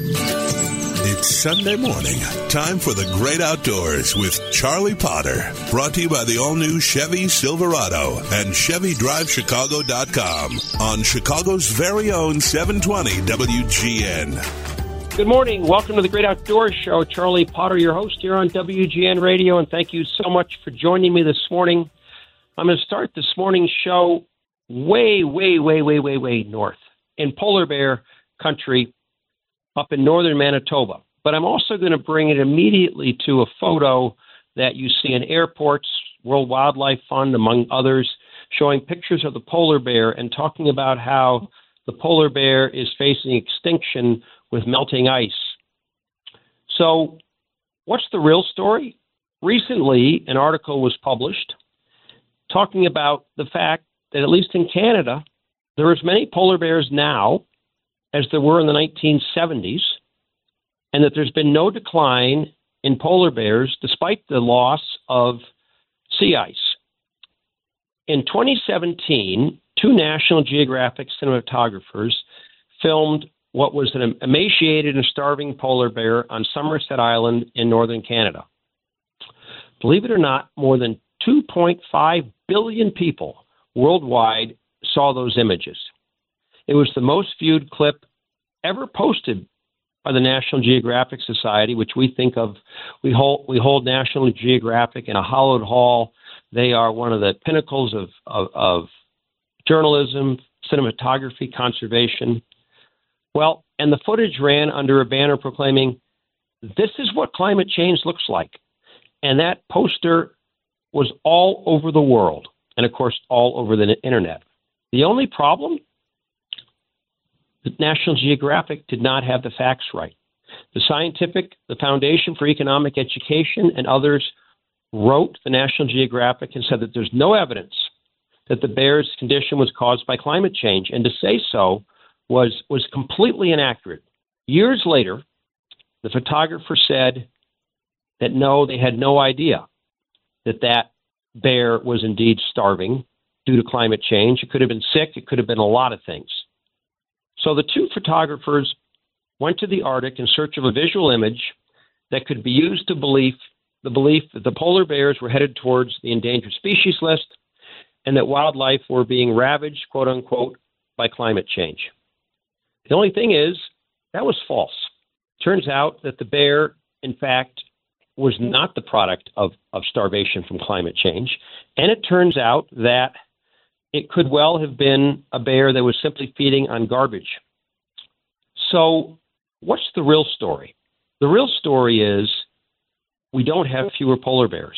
It's Sunday morning. Time for the great outdoors with Charlie Potter. Brought to you by the all-new Chevy Silverado and ChevyDriveChicago.com on Chicago's very own 720 WGN. Good morning. Welcome to the Great Outdoors Show. Charlie Potter, your host here on WGN Radio, and thank you so much for joining me this morning. I'm going to start this morning's show way north in polar bear country up in northern Manitoba. But I'm also going to bring it immediately to a photo that you see in airports, World Wildlife Fund, among others, showing pictures of the polar bear and talking about how the polar bear is facing extinction with melting ice. So what's the real story? Recently, an article was published talking about the fact that, at least in Canada, there are as many polar bears now as there were in the 1970s, and that there's been no decline in polar bears despite the loss of sea ice. In 2017, two National Geographic cinematographers filmed what was an emaciated and starving polar bear on Somerset Island in northern Canada. Believe it or not, more than 2.5 billion people worldwide saw those images. It was the most viewed clip ever posted by the National Geographic Society, which we think of, we hold National Geographic in a hallowed hall. They are one of the pinnacles of journalism, cinematography, conservation. Well, and the footage ran under a banner proclaiming, "This is what climate change looks like." And that poster was all over the world, and of course, all over the internet. The only problem? The National Geographic did not have the facts right. The Foundation for Economic Education and others wrote the National Geographic and said that there's no evidence that the bear's condition was caused by climate change, and to say so was completely inaccurate. Years later, the photographer said that no, they had no idea that bear was indeed starving due to climate change. It could have been sick. It could have been a lot of things. So the two photographers went to the Arctic in search of a visual image that could be used to the belief that the polar bears were headed towards the endangered species list and that wildlife were being ravaged, quote unquote, by climate change. The only thing is, that was false. Turns out that the bear, in fact, was not the product of starvation from climate change. And it turns out that it could well have been a bear that was simply feeding on garbage. So what's the real story? The real story is we don't have fewer polar bears.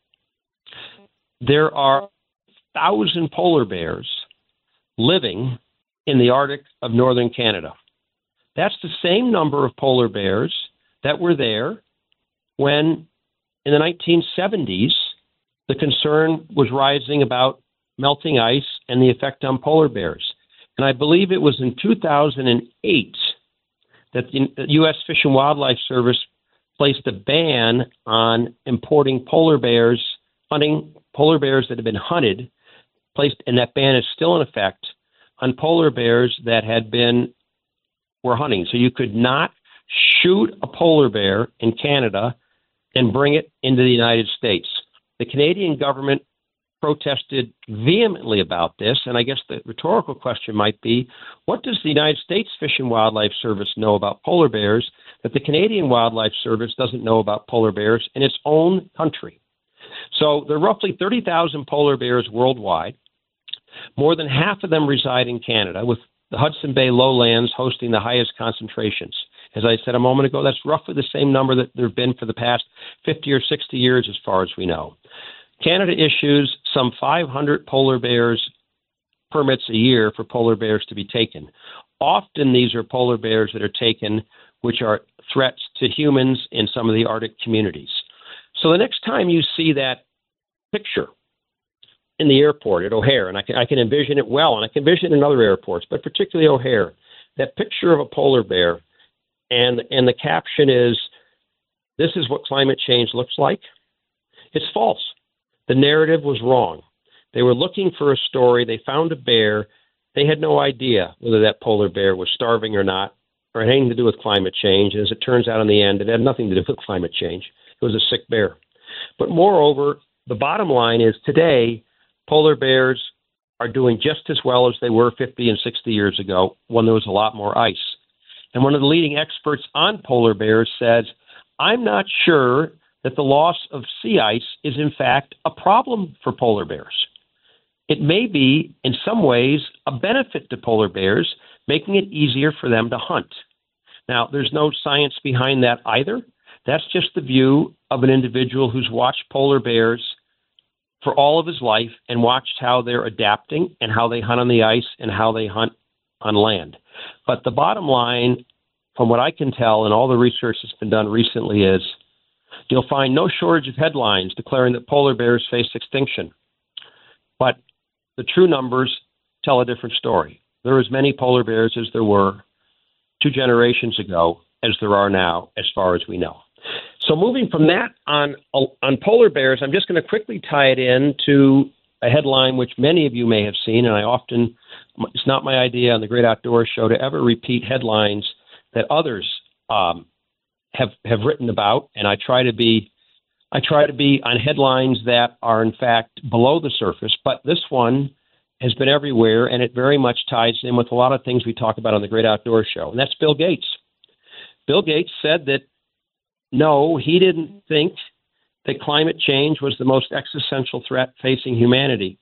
There are 1,000 polar bears living in the Arctic of northern Canada. That's the same number of polar bears that were there when, in the 1970s, the concern was rising about melting ice and the effect on polar bears. And I believe it was in 2008 that the U.S. Fish and Wildlife Service placed a ban on importing polar bears, hunting polar bears that had been hunted, and that ban is still in effect on polar bears that were hunting. So you could not shoot a polar bear in Canada and bring it into the United States. The Canadian government protested vehemently about this, and I guess the rhetorical question might be, what does the United States Fish and Wildlife Service know about polar bears that the Canadian Wildlife Service doesn't know about polar bears in its own country? So there are roughly 30,000 polar bears worldwide. More than half of them reside in Canada, with the Hudson Bay lowlands hosting the highest concentrations. As I said a moment ago, that's roughly the same number that there have been for the past 50 or 60 years, as far as we know. Canada issues some 500 polar bears permits a year for polar bears to be taken. Often these are polar bears that are taken which are threats to humans in some of the Arctic communities. So the next time you see that picture in the airport at O'Hare, and I can envision it well, and I can envision it in other airports, but particularly O'Hare, that picture of a polar bear, and the caption is, "This is what climate change looks like," it's false. The narrative was wrong. They were looking for a story. They found a bear. They had no idea whether that polar bear was starving or not, or had anything to do with climate change. And as it turns out in the end, it had nothing to do with climate change. It was a sick bear. But moreover, the bottom line is today, polar bears are doing just as well as they were 50 and 60 years ago when there was a lot more ice. And one of the leading experts on polar bears says, I'm not sure that the loss of sea ice is in fact a problem for polar bears. It may be, in some ways, a benefit to polar bears, making it easier for them to hunt. Now, there's no science behind that either. That's just the view of an individual who's watched polar bears for all of his life and watched how they're adapting and how they hunt on the ice and how they hunt on land. But the bottom line, from what I can tell, and all the research that's been done recently, is you'll find no shortage of headlines declaring that polar bears face extinction. But the true numbers tell a different story. There are as many polar bears as there were 2 generations ago as there are now, as far as we know. So moving from that on polar bears, I'm just going to quickly tie it in to a headline which many of you may have seen, and it's not my idea on the Great Outdoors Show to ever repeat headlines that others have written about, and I try to be on headlines that are in fact below the surface, but this one has been everywhere, and it very much ties in with a lot of things we talk about on the Great Outdoors Show, and that's Bill Gates. Bill Gates said that no, he didn't think that climate change was the most existential threat facing humanity,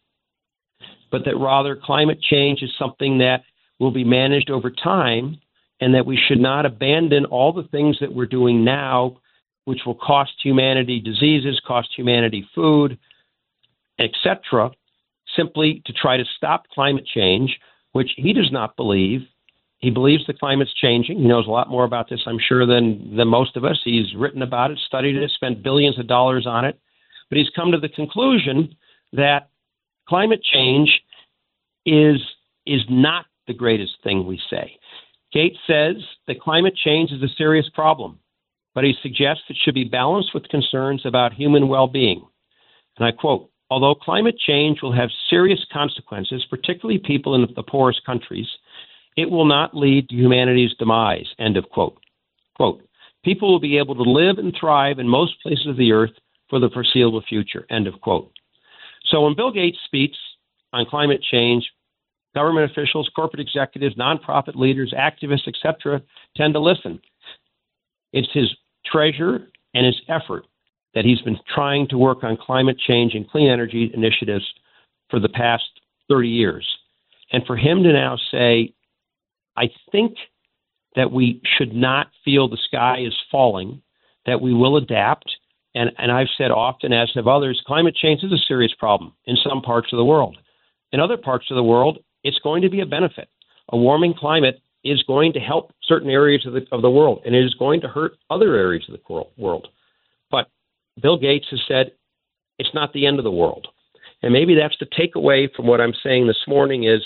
but that rather climate change is something that will be managed over time, and that we should not abandon all the things that we're doing now, which will cost humanity diseases, cost humanity food, etc., simply to try to stop climate change, which he does not believe. He believes the climate's changing. He knows a lot more about this, I'm sure, than most of us. He's written about it, studied it, spent billions of dollars on it. But he's come to the conclusion that climate change is not the greatest thing we say. Gates says that climate change is a serious problem, but he suggests it should be balanced with concerns about human well-being. And I quote, although climate change will have serious consequences, particularly people in the poorest countries, it will not lead to humanity's demise, end of quote. Quote, people will be able to live and thrive in most places of the earth for the foreseeable future, end of quote. So when Bill Gates speaks on climate change, government officials, corporate executives, nonprofit leaders, activists, etc., tend to listen. It's his treasure and his effort that he's been trying to work on climate change and clean energy initiatives for the past 30 years. And for him to now say, I think that we should not feel the sky is falling, that we will adapt. And I've said often, as have others, climate change is a serious problem in some parts of the world. In other parts of the world, it's going to be a benefit. A warming climate is going to help certain areas of the world, and it is going to hurt other areas of the world. But Bill Gates has said it's not the end of the world. And maybe that's the takeaway from what I'm saying this morning is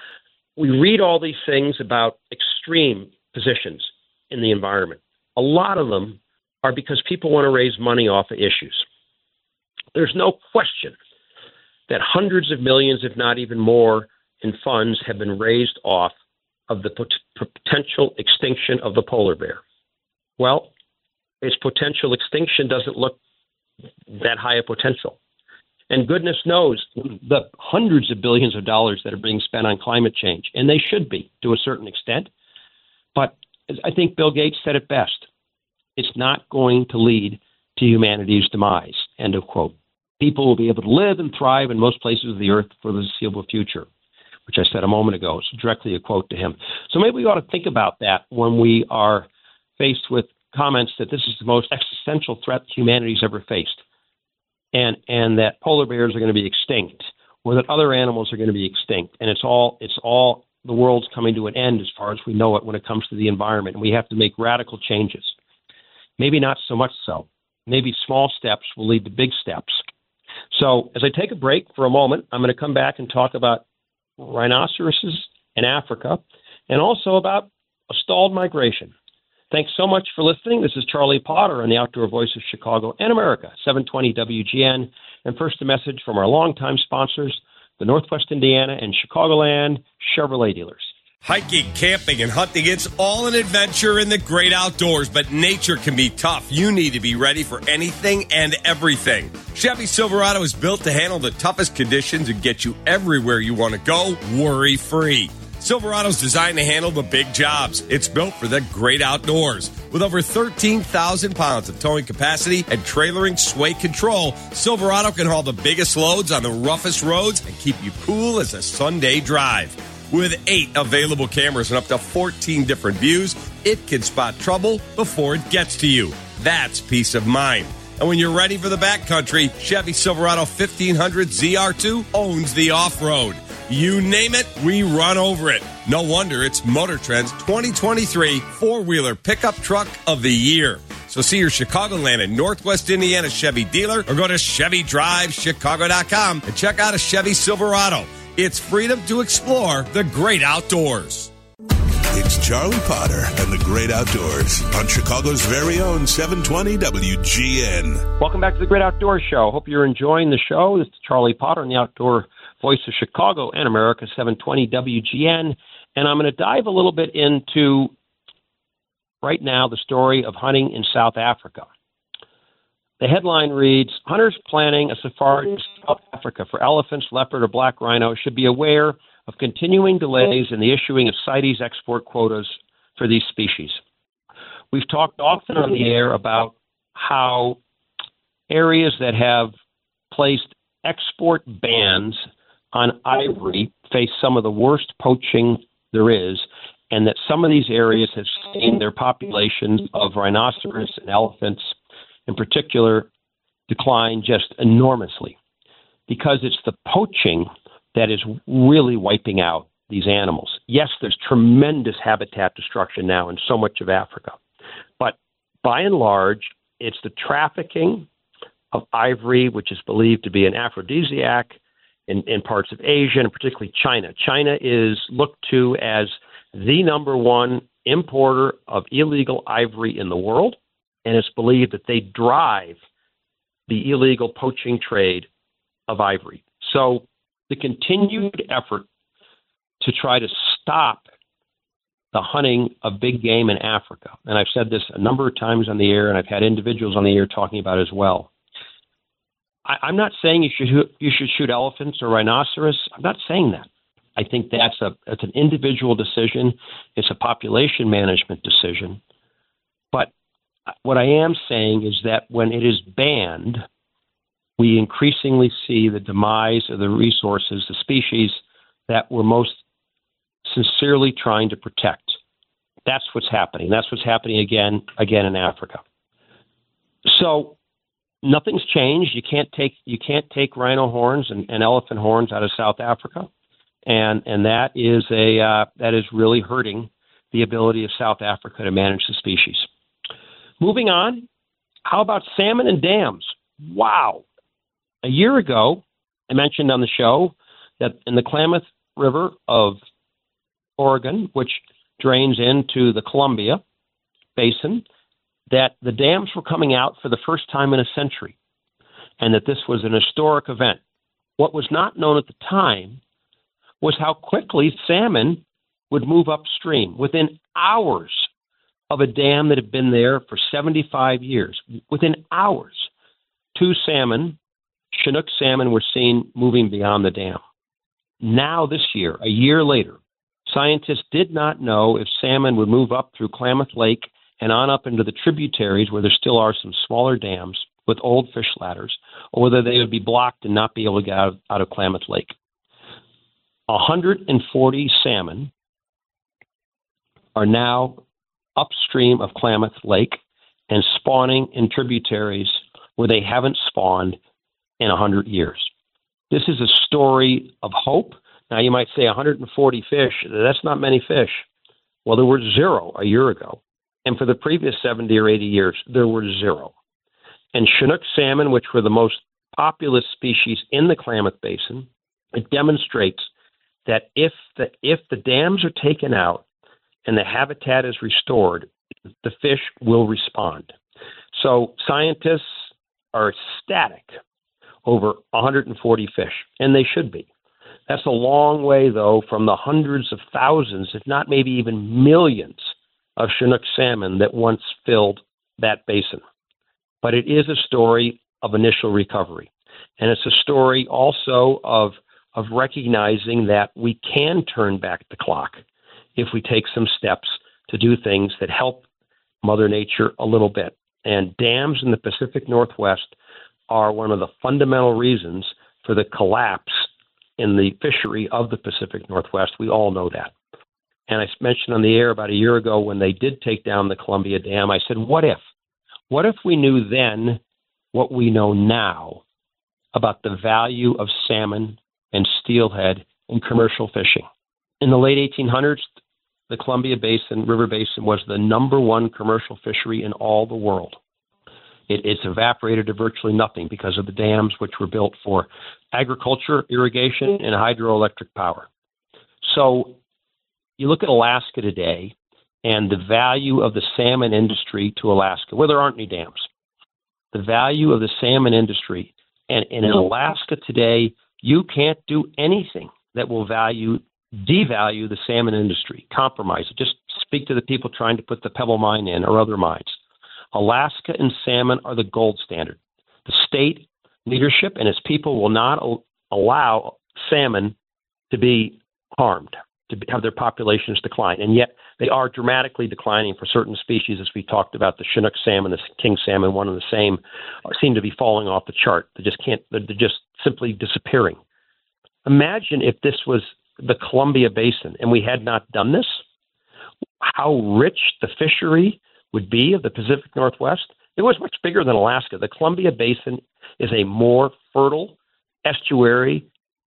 we read all these things about extreme positions in the environment. A lot of them are because people want to raise money off of issues. There's no question that hundreds of millions, if not even more, in funds have been raised off of the potential extinction of the polar bear. Well, its potential extinction doesn't look that high a potential. And goodness knows the hundreds of billions of dollars that are being spent on climate change, and they should be to a certain extent. But I think Bill Gates said it best. It's not going to lead to humanity's demise, end of quote. People will be able to live and thrive in most places of the earth for the foreseeable future, which I said a moment ago. It's directly a quote to him. So maybe we ought to think about that when we are faced with comments that this is the most existential threat humanity's ever faced. And that polar bears are going to be extinct, or that other animals are going to be extinct. And it's all the world's coming to an end as far as we know it when it comes to the environment. And we have to make radical changes. Maybe not so much so. Maybe small steps will lead to big steps. So as I take a break for a moment, I'm going to come back and talk about rhinoceroses in Africa and also about a stalled migration. Thanks so much for listening. This is Charlie Potter on the Outdoor Voice of Chicago and America, 720 WGN. And first, a message from our longtime sponsors, the Northwest Indiana and Chicagoland Chevrolet dealers. Hiking, camping, and hunting, it's all an adventure in the great outdoors, but nature can be tough. You need to be ready for anything and everything. Chevy Silverado is built to handle the toughest conditions and get you everywhere you want to go, worry-free. Silverado's designed to handle the big jobs. It's built for the great outdoors. With over 13,000 pounds of towing capacity and trailering sway control, Silverado can haul the biggest loads on the roughest roads and keep you cool as a Sunday drive. With 8 available cameras and up to 14 different views, it can spot trouble before it gets to you. That's peace of mind. And when you're ready for the backcountry, Chevy Silverado 1500 ZR2 owns the off-road. You name it, we run over it. No wonder it's Motor Trend's 2023 four-wheeler pickup truck of the year. So see your Chicagoland and Northwest Indiana Chevy dealer or go to ChevyDriveChicago.com and check out a Chevy Silverado. It's freedom to explore the great outdoors. It's Charlie Potter and the Great Outdoors on Chicago's very own 720 WGN. Welcome back to the Great Outdoors Show. Hope you're enjoying the show. This is Charlie Potter and the Outdoor Voice of Chicago and America, 720 WGN. And I'm going to dive a little bit into, right now, the story of hunting in South Africa. The headline reads, hunters planning a safari in South Africa for elephants, leopard, or black rhino should be aware of continuing delays in the issuing of CITES export quotas for these species. We've talked often on the air about how areas that have placed export bans on ivory face some of the worst poaching there is, and that some of these areas have seen their populations of rhinoceros and elephants in particular decline just enormously, because it's the poaching that is really wiping out these animals. Yes, there's tremendous habitat destruction now in so much of Africa, but by and large, it's the trafficking of ivory, which is believed to be an aphrodisiac in parts of Asia, and particularly China. China is looked to as the number one importer of illegal ivory in the world, and it's believed that they drive the illegal poaching trade of ivory. So the continued effort to try to stop the hunting of big game in Africa, and I've said this a number of times on the air, and I've had individuals on the air talking about it as well. I'm not saying you should shoot elephants or rhinoceros. I'm not saying that. I think that's an individual decision. It's a population management decision. But what I am saying is that when it is banned, we increasingly see the demise of the resources, the species that we're most sincerely trying to protect. That's what's happening. That's what's happening again in Africa. So nothing's changed. You can't take rhino horns and elephant horns out of South Africa, and that is really hurting the ability of South Africa to manage the species. Moving on, how about salmon and dams? Wow. A year ago, I mentioned on the show that in the Klamath River of Oregon, which drains into the Columbia Basin, that the dams were coming out for the first time in a century, and that this was an historic event. What was not known at the time was how quickly salmon would move upstream within hours of a dam that had been there for 75 years. Within hours, 2 salmon, Chinook salmon, were seen moving beyond the dam. Now this year, a year later, scientists did not know if salmon would move up through Klamath Lake and on up into the tributaries where there still are some smaller dams with old fish ladders, or whether they would be blocked and not be able to get out of Klamath Lake. 140 salmon are now upstream of Klamath Lake and spawning in tributaries where they haven't spawned in 100 years. This is a story of hope. Now, you might say 140 fish, that's not many fish. Well, there were 0 a year ago. And for the previous 70 or 80 years, there were 0. And Chinook salmon, which were the most populous species in the Klamath Basin, it demonstrates that if the dams are taken out and the habitat is restored, the fish will respond. So scientists are ecstatic over 140 fish, and they should be. That's a long way, though, from the hundreds of thousands, if not maybe even millions, of Chinook salmon that once filled that basin. But it is a story of initial recovery. And it's a story also of recognizing that we can turn back the clock if we take some steps to do things that help Mother Nature a little bit. And dams in the Pacific Northwest are one of the fundamental reasons for the collapse in the fishery of the Pacific Northwest. We all know that. And I mentioned on the air about a year ago when they did take down the Columbia Dam, I said, what if? What if we knew then what we know now about the value of salmon and steelhead in commercial fishing? In the late 1800s, the Columbia Basin, River Basin, was the number one commercial fishery in all the world. It's evaporated to virtually nothing because of the dams which were built for agriculture, irrigation, and hydroelectric power. So you look at Alaska today and the value of the salmon industry to Alaska, where there aren't any dams. The value of the salmon industry. And in Alaska today, you can't do anything that will devalue the salmon industry, compromise it. Just speak to the people trying to put the Pebble Mine in or other mines. Alaska and salmon are the gold standard. The state leadership and its people will not allow salmon to be harmed, to have their populations decline. And yet they are dramatically declining for certain species, as we talked about. The Chinook salmon, the king salmon, one and the same, seem to be falling off the chart. They're just simply disappearing. Imagine if this was the Columbia Basin and we had not done this, how rich the fishery would be of the Pacific Northwest. It was much bigger than Alaska. The Columbia Basin is a more fertile estuary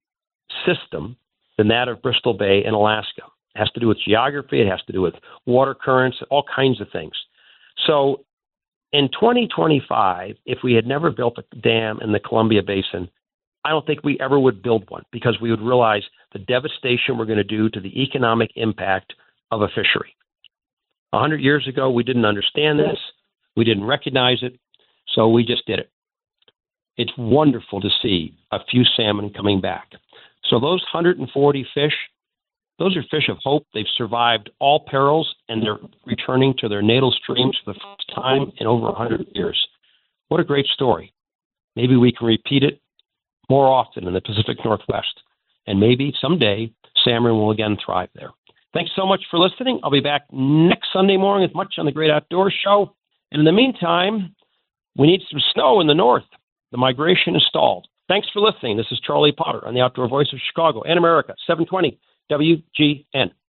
system than that of Bristol Bay in Alaska. It has to do with geography. It has to do with water currents, all kinds of things. So in 2025, if we had never built a dam in the Columbia Basin, I don't think we ever would build one because we would realize the devastation we're going to do to the economic impact of a fishery. 100 years ago, we didn't understand this. We didn't recognize it, so we just did it. It's wonderful to see a few salmon coming back. So those 140 fish, those are fish of hope. They've survived all perils, and they're returning to their natal streams for the first time in over 100 years. What a great story. Maybe we can repeat it more often in the Pacific Northwest, and maybe someday salmon will again thrive there. Thanks so much for listening. I'll be back next Sunday morning with much on the Great Outdoors Show. And in the meantime, we need some snow in the north. The migration is stalled. Thanks for listening. This is Charlie Potter on the Outdoor Voice of Chicago and America, 720 WGN.